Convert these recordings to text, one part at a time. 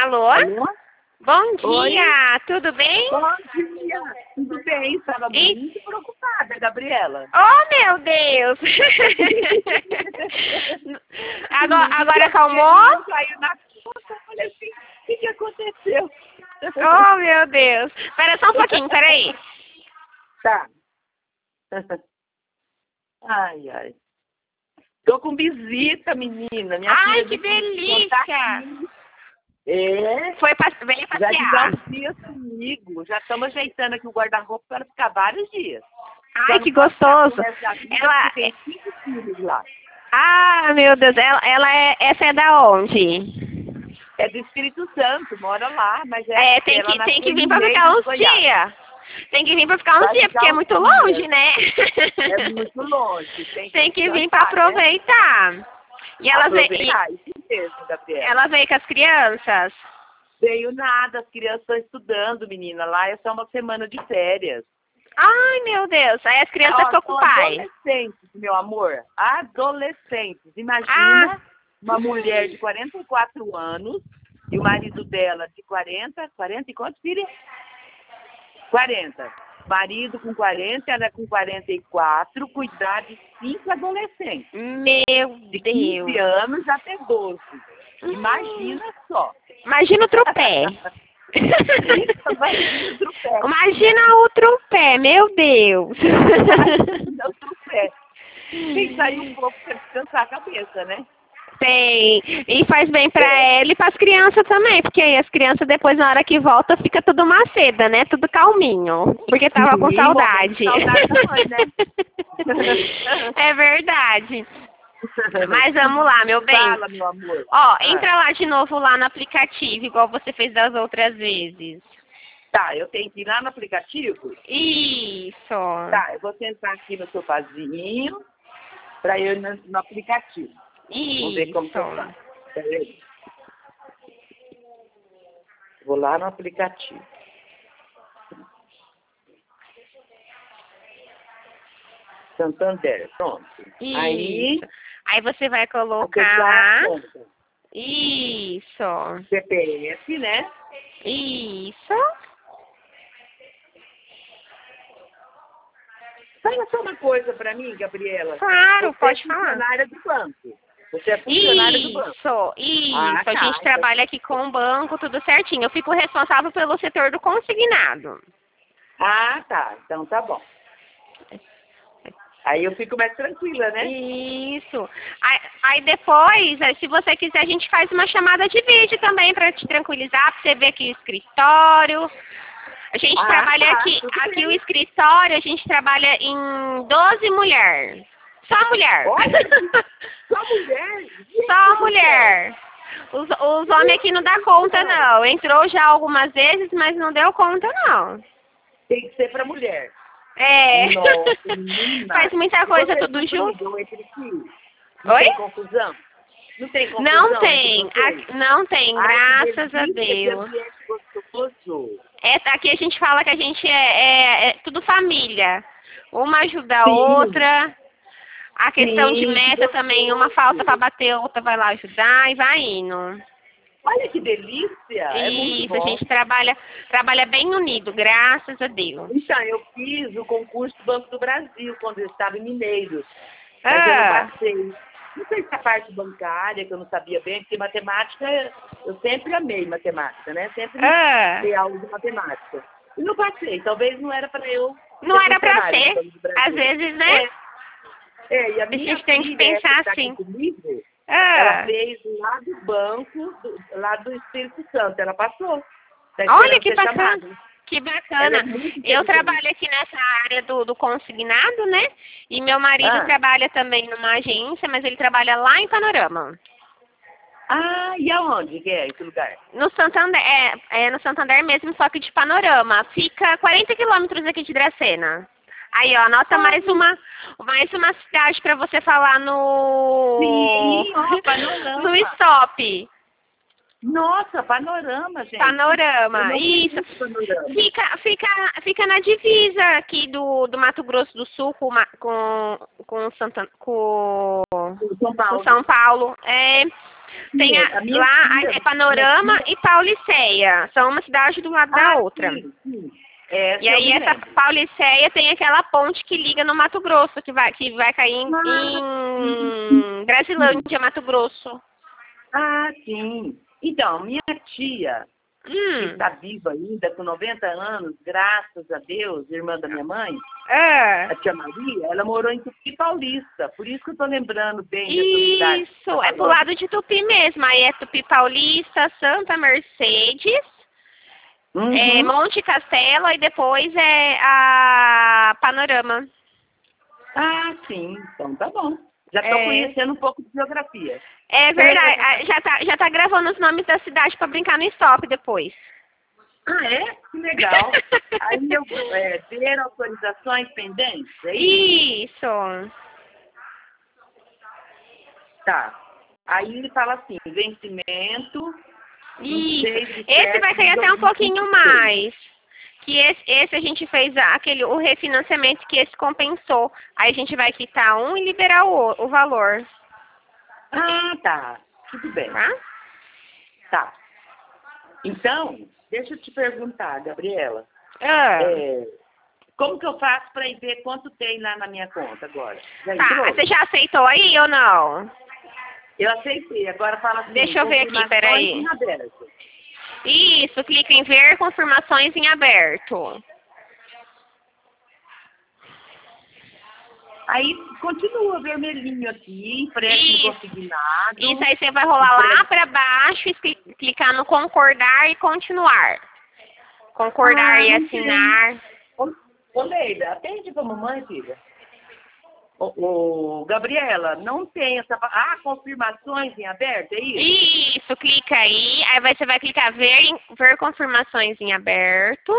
Alô? Alô? Bom Oi? dia, tudo bem? Bom dia, tudo bem? Estava muito preocupada, Gabriela. Oh, meu Deus! agora acalmou? Saiu na conta, eu falei assim, o que aconteceu? Oh, meu Deus! Espera só um pouquinho, peraí. Tá. Ai, ai. Tô com visita, menina. Minha Ai, filha que disse tá delícia! aqui. É, Veio já de passear. uns dias comigo. Já estamos ajeitando aqui o guarda-roupa para ficar vários dias. Ai, que gostoso! Ela... Tem 5 filhos lá. Ah, meu Deus, essa é da onde? É do Espírito Santo, mora lá, mas ela Tem que nasceu vir no pra meio ficar do uns Goiás. dias. Tem que vir pra ficar uns Vai dias, ficar porque é uns muito dias. longe, né? É muito longe. Tem que vir pra descansar, né? aproveitar. E Aproveitar, isso mesmo, Gabriela. ela veio com as crianças? Veio nada, as crianças estão estudando, menina. Lá é só uma semana de férias. Ai, meu Deus. Aí as crianças ficam com o pai. Adolescentes, meu amor. Adolescentes. Imagina uma mulher de 44 anos e o marido dela de 40 e quantos, filha? 40. Marido com 40, ela com 44, cuidar de 5 adolescentes. Meu De 15 Deus. anos até 12. Imagina só. Imagina o tropé. Imagina o trupé. Imagina o tropé, meu Deus. Imagina o trupé. Tem que sair um pouco para descansar a cabeça, né? Tem. E faz bem pra ela e pras crianças também, porque aí as crianças depois, na hora que volta, fica tudo maceda, né? Tudo calminho. Porque tava com saudade. Saudade da mãe, né? É verdade. Mas vamos lá, meu bem. Fala, meu amor. Ó, entra lá de novo lá no aplicativo, igual você fez das outras vezes. Tá, eu tenho que ir lá no aplicativo? Isso. Tá, eu vou sentar aqui no sofazinho para eu ir no aplicativo. Isso. Vamos ver como que eu faço. Peraí. Vou lá no aplicativo. Santander, pronto. Isso. Aí você vai acessar colocar... a conta. Isso. CPF, né? Isso. Fala só uma coisa para mim, Gabriela. Claro, Você pode é falar. funcionária do banco. Você é funcionária do banco. Isso. Ah, A gente trabalha aqui com o banco, tudo certinho. Eu fico responsável pelo setor do consignado. Ah, tá. Então tá bom. Aí eu fico mais tranquila, né? Isso. Aí depois, se você quiser, a gente faz uma chamada de vídeo também para te tranquilizar, para você ver aqui o escritório. A gente trabalha aqui o escritório, a gente trabalha em 12 mulheres. Só mulher. Olha, só mulher? Só mulher. Os homens aqui não dá conta, não. Entrou já algumas vezes, mas não deu conta, não. Tem que ser para mulher. É. Nossa, menina. Faz muita coisa tudo junto. Não Oi? tem confusão? Não tem confusão? Não tem. Não tem, graças a Deus. Aqui a gente fala que a gente é tudo família. Uma ajuda a outra. A questão de meta também, uma falta para bater, a outra vai lá ajudar e vai indo. Olha que delícia! É muito Isso, bom. a gente trabalha bem unido, graças a Deus. Então, eu fiz o concurso do Banco do Brasil quando eu estava em Mineiros. Mas eu não passei. Não sei se a parte bancária, que eu não sabia bem, porque matemática, eu sempre amei matemática, né? Sempre dei aula de matemática. E não passei. Talvez não era para eu. Não era para ser. Às vezes, né? E a gente tem que pensar assim. Comigo, ela fez lá do banco, lá do Espírito Santo. Ela passou. Olha que bacana. Que bacana. Eu trabalho aqui nessa área do consignado, né? E meu marido trabalha também numa agência, mas ele trabalha lá em Panorama. Ah, e aonde que é esse lugar? No Santander, no Santander mesmo, só que de Panorama. Fica 40 quilômetros aqui de Dracena. Aí, ó, anota mais uma cidade para você falar no... Sim, ó, Panorama. No stop. Nossa, Panorama, gente. Panorama, isso. Panorama. Fica na divisa aqui do Mato Grosso do Sul com São Paulo. É, Tem lá é Panorama e Pauliceia. São uma cidade do lado da outra. Sim. E aí essa Pauliceia tem aquela ponte que liga no Mato Grosso, que vai cair em Brasilândia, Mato Grosso. Ah, sim. Então, minha tia, que está viva ainda, com 90 anos, graças a Deus, irmã da minha mãe, a tia Maria, ela morou em Tupi Paulista. Por isso que eu estou lembrando bem dessa cidade. Isso, é do lado de Tupi mesmo. Aí é Tupi Paulista, Santa Mercedes, Monte Castelo e depois é a Panorama. Ah, sim. Então tá bom. Já estou conhecendo um pouco de geografia. É verdade. Já tá gravando os nomes da cidade para brincar no stop depois. Ah, é? Que legal. Aí eu ter autorizações pendentes, é isso? Isso. Tá. Aí ele fala assim, vencimento. Isso. Esse vai sair até um pouquinho mais. Que esse a gente fez o refinanciamento que esse compensou. Aí a gente vai quitar um e liberar o valor. Ah, tá. Tudo bem. Tá. Então, deixa eu te perguntar, Gabriela. Como que eu faço para ir ver quanto tem lá na minha conta agora? Você já aceitou aí ou não? Eu aceitei. Agora fala assim. Deixa eu ver aqui, peraí. Isso, clica em ver confirmações em aberto. Aí continua vermelhinho aqui, empréstimo consignado. Isso, aí você vai rolar lá para baixo e clicar no concordar e continuar. Concordar e assinar. Ô, Leida, atende pra mamãe, filha. Gabriela, não tem essa... confirmações em aberto, é isso? Isso, clica aí. Aí você vai clicar ver confirmações em aberto.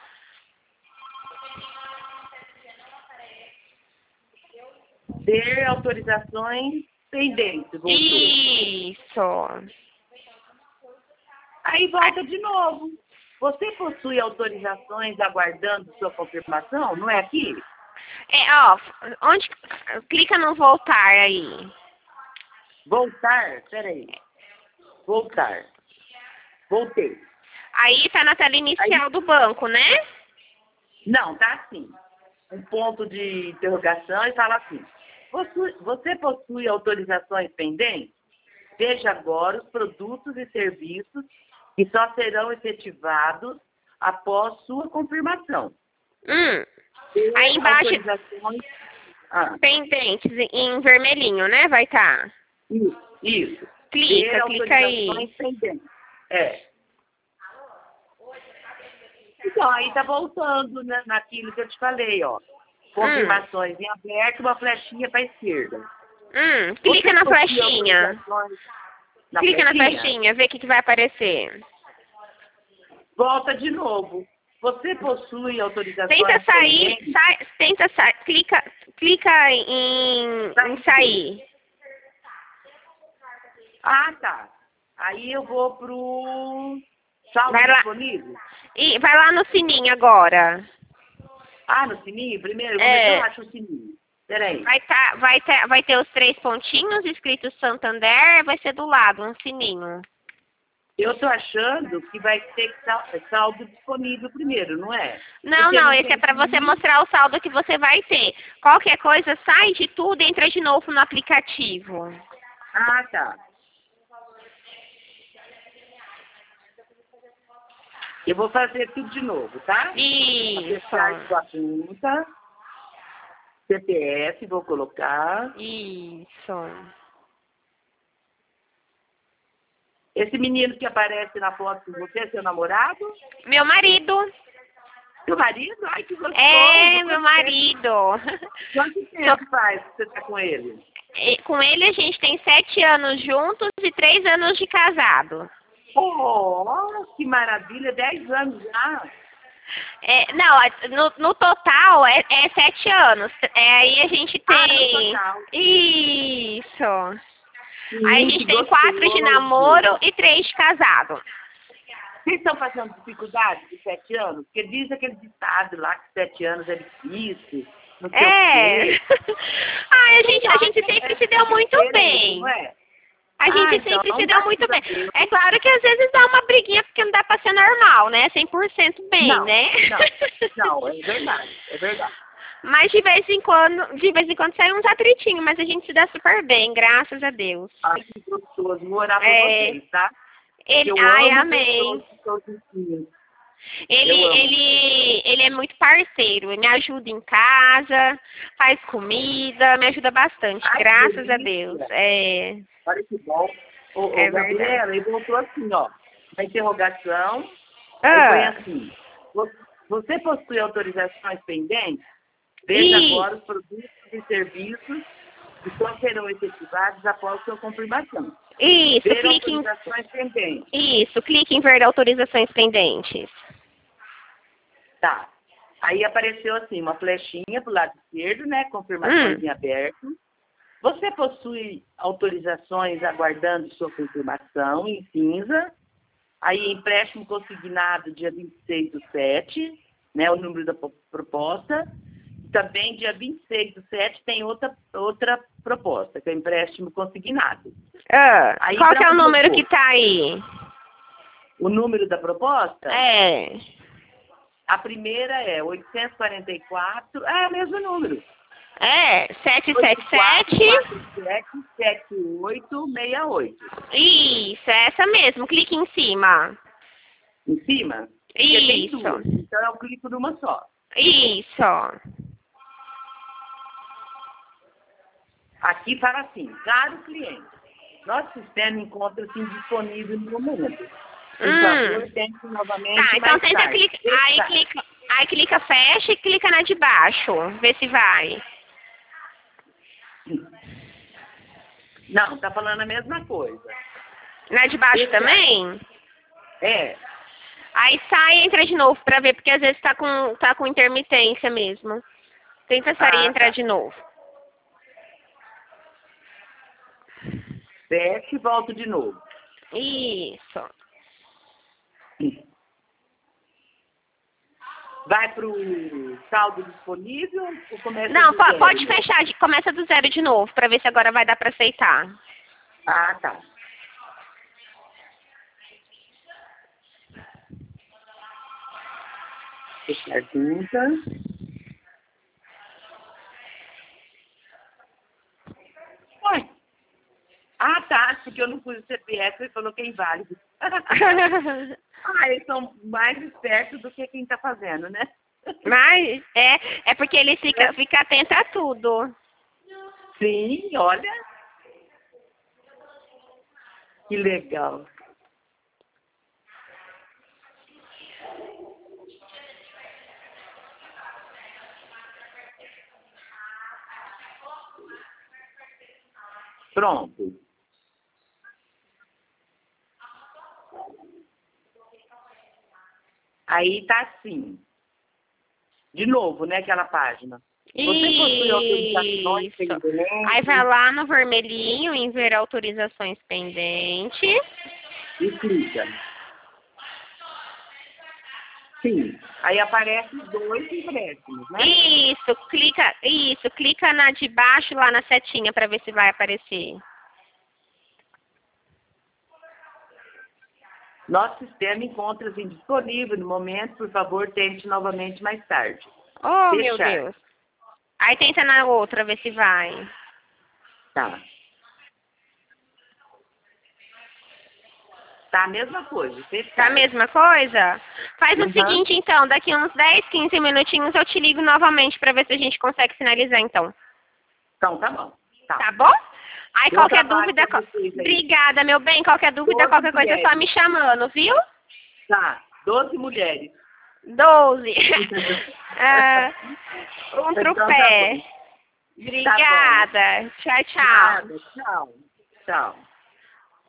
Ter autorizações pendentes. Voltou. Isso. Aí volta de novo. Você possui autorizações aguardando sua confirmação? Não é aqui? Clica no voltar aí. Voltar? Peraí. Voltar. Voltei. Aí tá na tela inicial do banco, né? Não, tá assim. Um ponto de interrogação e fala assim. Você possui autorizações pendentes? Veja agora os produtos e serviços que só serão efetivados após sua confirmação. Aí embaixo, pendentes em vermelhinho, né? Vai estar. Isso. Clica aí. Pendentes. Então, aí tá voltando naquilo que eu te falei, ó. Confirmações em aberto, uma flechinha para a esquerda. Clica na flechinha. Clica na flechinha, vê o que vai aparecer. Volta de novo. Você possui autorizações... Tenta sair, clica em sair. Ah, tá. Aí eu vou pro saldo disponível. Vai lá no sininho agora. No sininho? Primeiro, como é que eu acho o sininho? Peraí. Vai ter os 3 pontinhos escritos Santander, vai ser do lado, um sininho. Eu tô achando que vai ter saldo disponível primeiro, não é? Não, esse é para você mostrar o saldo que você vai ter. Qualquer coisa, sai de tudo e entra de novo no aplicativo. Ah, tá. Eu vou fazer tudo de novo, tá? Isso. Sua conta. CPF, vou colocar. Isso. Esse menino que aparece na foto com você é seu namorado? Meu marido. Seu marido? Ai, que gostoso. Meu marido. Quanto tempo faz que você tá com ele? Com ele a gente tem 7 anos juntos e 3 anos de casado. Oh, que maravilha, 10 anos já. No total é 7 anos. Aí a gente tem... No total. Isso. Aí a gente tem 4 de namoro e 3 de casado. Vocês estão passando dificuldade de 7 anos? Porque diz aquele ditado lá que 7 anos é difícil. Não sei o quê. A gente sempre se deu muito bem. Não é? A gente então, sempre se deu muito bem. É claro que às vezes dá uma briguinha porque não dá pra ser normal, né? 100% bem, não, né? não, é verdade, é verdade. Mas de vez em quando sai uns atritinhos, mas a gente se dá super bem, graças a Deus. Ai, que gostoso, vou orar por É, vocês, tá? ele, Eu ai, amo amém. pessoas que são gentis. Ele é muito parceiro, ele me ajuda em casa, faz comida, me ajuda bastante, Ai, que graças a delícia. Deus. É, Olha que bom. é verdade. Gabriela, ele voltou assim, ó, na interrogação, aí foi Ah, assim, você possui autorizações pendentes? Veja agora os produtos e serviços que só serão efetivados após sua confirmação. isso, Ver clique em, autorizações pendentes. isso, clique em ver autorizações pendentes. Tá. Aí apareceu assim, uma flechinha pro lado esquerdo, né? Confirmações em aberto. Você possui autorizações aguardando sua confirmação em cinza. Aí, empréstimo consignado dia 26/7, né? O número da proposta. Também, dia 26/7, tem outra proposta, que é o empréstimo consignado. Aí, Qual que é o onde eu número vou? que tá aí? O número da proposta? É. A primeira é 844, é o mesmo número. É, 777. 7868. Isso, é essa mesmo. Clique em cima. Em cima? Porque tem Isso. duas, então eu clico numa só. Isso. Aqui fala assim, caro cliente, nosso sistema encontra-se indisponível no momento. Por favor, tente novamente Tá, então mais tenta tarde. clicar. Aí clica fecha e clica na de baixo. Vê se vai. Não, tá falando a mesma coisa. Na de baixo Fechar. também? É, Aí sai e entra de novo pra ver, porque às vezes tá com intermitência mesmo. Tenta sair e entrar tá. de novo. fecha e volto de novo. Isso. Vai pro saldo disponível ou começa Não, do zero? pode fechar, começa do zero de novo, pra ver se agora vai dar pra aceitar. Ah, tá. Fechar conta. Ué. Ah, tá, porque eu não pus o CPF e falou que é inválido. Eles são mais espertos do que quem tá fazendo, né? Mas é porque ele fica atento a tudo. Sim, olha. Que legal. Pronto. Aí tá assim. De novo, né, aquela página. Você possui autorizações Isso. pendentes Aí vai lá no vermelhinho em ver autorizações pendentes. e clica. Sim. Aí aparece os dois empréstimos, né? Isso, clica na de baixo lá na setinha para ver se vai aparecer. Nosso sistema encontra-se indisponível no momento, por favor, tente novamente mais tarde. Oh, Fechar. meu Deus. Aí tenta na outra, ver se vai. Tá. Tá a mesma coisa. Fechar. Tá a mesma coisa? Faz o seguinte, então, daqui uns 10, 15 minutinhos eu te ligo novamente para ver se a gente consegue finalizar, então. Então, tá bom. Tá bom? Aí Bom qualquer trabalho dúvida... pra vocês aí. Obrigada, meu bem. Qualquer dúvida, 12 qualquer coisa é só mulheres. me chamando, viu? Tá. 12 mulheres. 12. Um Então, trupé. tá bom. Obrigada. Tchau, tchau. Nada. Tchau. Tchau.